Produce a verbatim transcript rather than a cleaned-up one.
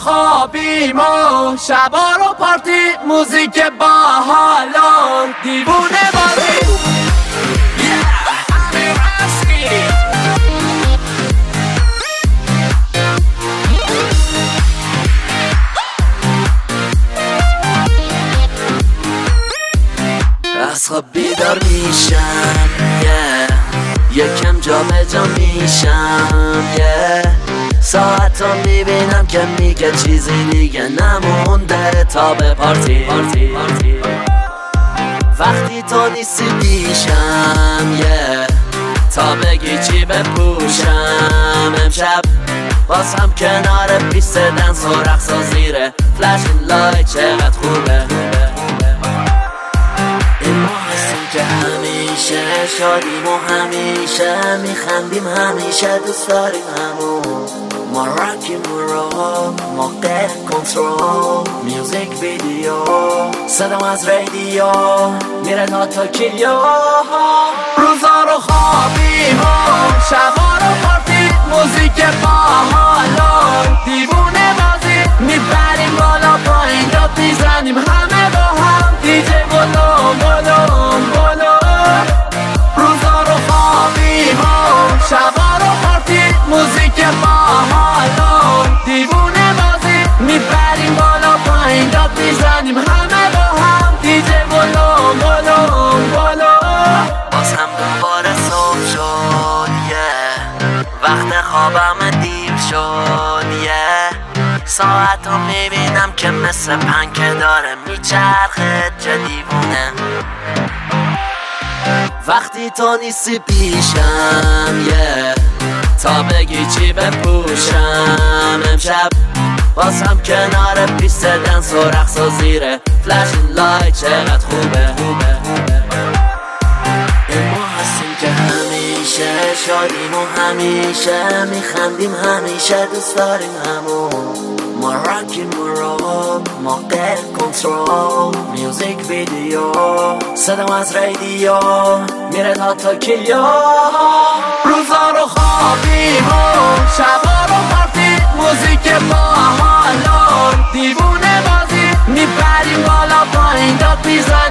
خوابیم و شبا رو پارتی، موزیک باحالا دیوونه بازی. از خواب بیدار میشم yeah. یکم جا به جا میشم yeah. ساعت رو میبینم که میگه چیزی دیگه نمونده تا به پارتی, پارتی, پارتی. وقتی تو نیستی پیشم yeah. تا بگی چی بپوشم امشب بازم کنار پیست دنس و رقص و زیره فلاشین لایت چقدر خوبه. که همیشه شادیم و همیشه میخندیم، همیشه دوست داریم همون. ما راکیم رو ما غیر کنترل، میوزیک ویدیو صدام از رادیو میره تا توکیو. روزا رو خوابیم و شبا رو پارتی، موزیک باحالا دیوونه بازی. میبریم بالا پایین را میزنیم همه با هم، دیجی بولو بولو بولو. روزا رو خوابیم و شبا رو پارتی، موزیک باحالا دیوونه بازی. میبریم بالا پایین را میزنیم همه با هم، دیجی بولو بولو بولو. باز هم دوباره صبح شد yeah. وقت خوابم دیر شد yeah. ساعت رو میبینم که مثل پنکه داره میچرخه چه دیوونه. وقتی تو نیستی پیشم yeah. تا بگی چی بپوشم امشب بازم کنار پیست دنس و رقص و زیره فلاشین لایت چقدر خوبه. ما هستیم که همیشه شادیم و همیشه میخندیم، همیشه دوست داریم همون. ما راکیم رو ما غیر کنترل، میوزیک ویدیو صدام از رادیو میره تا توکیو. روزا رو خوابیم و شبا رو پارتی، موزیک باحالا دیوونه بازی. میبریم بالا پایین داد میزن